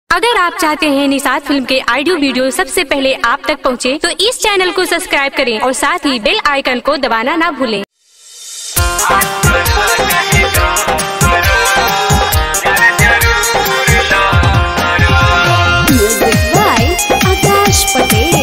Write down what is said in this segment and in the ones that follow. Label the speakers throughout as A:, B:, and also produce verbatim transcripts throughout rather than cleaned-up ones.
A: अगर आप चाहते हैं निषाद फिल्म के ऑडियो वीडियो सबसे पहले आप तक पहुंचे, तो इस चैनल को सब्सक्राइब करें और साथ ही बेल आइकन को दबाना ना भूलें।
B: Music by Akash Patel.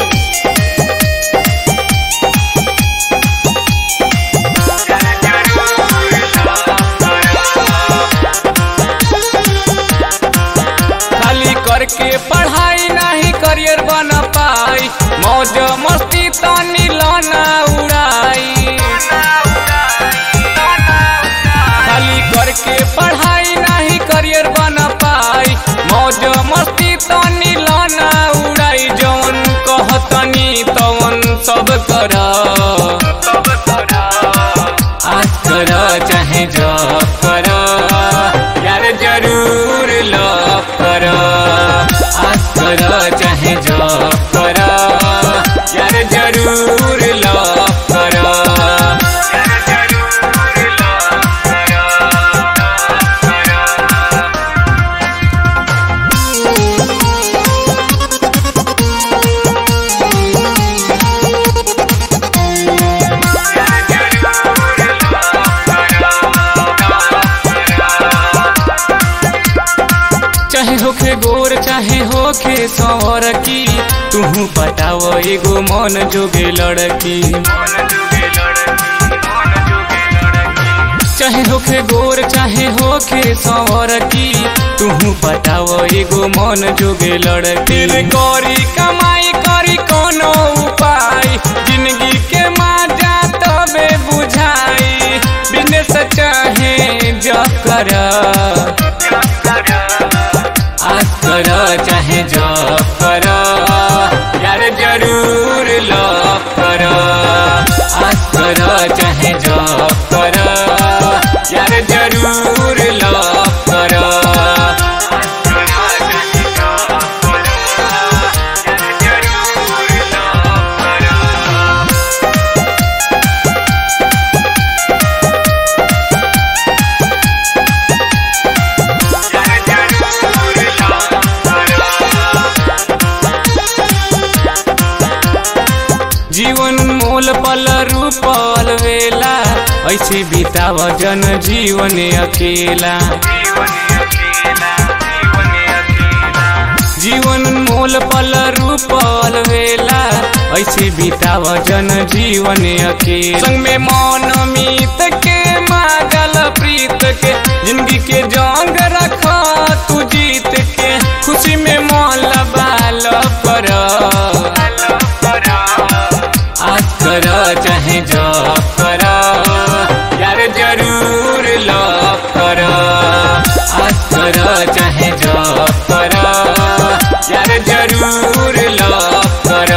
C: करके पढ़ाई नहीं करियर बन पाई, मौज मस्ती तनी लाना उड़ाई। खाली करके पढ़ाई नहीं करियर बन पाई, मौज मस्ती तनी लाना उड़ाई। जौन कहतनी तवन सब कर, आज कर चाहे जब कर, यार जरूर लव कर। आज कर चाहे जब कर, यार जरूर लव कर। चाहे होखे गोर चाहे होखे सवर की, तुहू पटाव एगो मन जोगे लड़की। चाहे होखे गोर चाहे होखे सवर की, तुहू पटाव एगो मन जोगे लड़की। करी कमाई करी कोनो उपाय, जिंदगी के मजा तबे बुझाई। बिजनेस चाहे जब कर, आज कर चाहे जब कर, यार जरूर लव कर। आज कर चाहे जब कर, यार जरूर लव कर। जीवन मोल पल रूपल वेला, ऐसे बिताव जन जीवन अकेला। जीवन मोल पल रूपल वेला, ऐसे बिताव जन जीवन अकेला। संग में मौन मीत के मागल प्रीत के, जिंदगी के जंग रखा तू जीत के। खुशी में मौल बाल कर, आज कर चाहे जब कर, यार जरूर लव कर। आज कर चाहे जब कर, यार जरूर लव कर।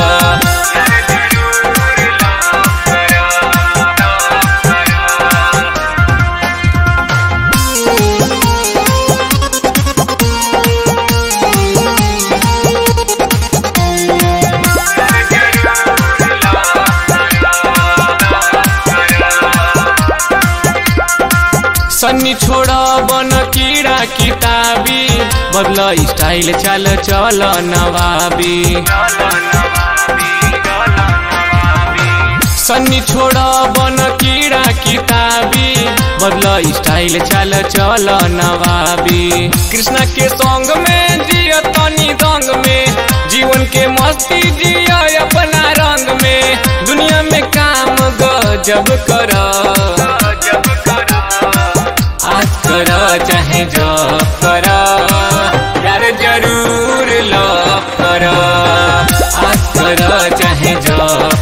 C: सन्नी छोड़ा बन कीड़ा किताबी, बदला स्टाइल चल चल नवाबी। सन्नी छोड़ा बन कीड़ा किताबी, बदला स्टाइल चल चल नवाबी। कृष्णा के सॉन्ग में जिया तनी दंग में, जीवन के मस्ती जिया अपना रंग में। दुनिया में काम गजब कर, आज कर चाहे जब कर, यार जरूर लव कर। आज कर चाहे जब